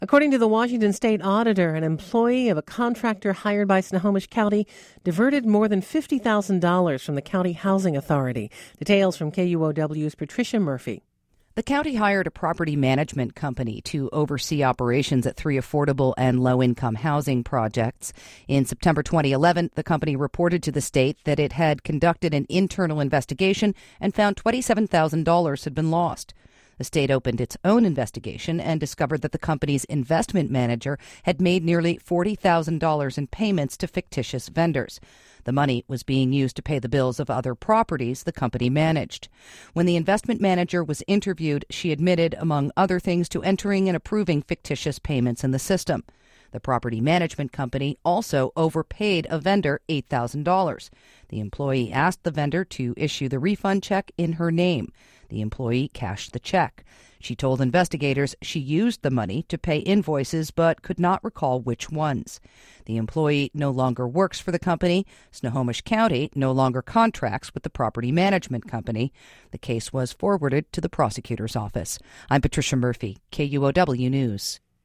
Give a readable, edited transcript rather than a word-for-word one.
According to the Washington State Auditor, an employee of a contractor hired by Snohomish County diverted more than $50,000 from the County Housing Authority. Details from KUOW's Patricia Murphy. The county hired a property management company to oversee operations at 3 affordable and low-income housing projects. In September 2011, the company reported to the state that it had conducted an internal investigation and found $27,000 had been lost. The state opened its own investigation and discovered that the company's investment manager had made nearly $40,000 in payments to fictitious vendors. The money was being used to pay the bills of other properties the company managed. When the investment manager was interviewed, she admitted, among other things, to entering and approving fictitious payments in the system. The property management company also overpaid a vendor $8,000. The employee asked the vendor to issue the refund check in her name. The employee cashed the check. She told investigators she used the money to pay invoices but could not recall which ones. The employee no longer works for the company. Snohomish County no longer contracts with the property management company. The case was forwarded to the prosecutor's office. I'm Patricia Murphy, KUOW News.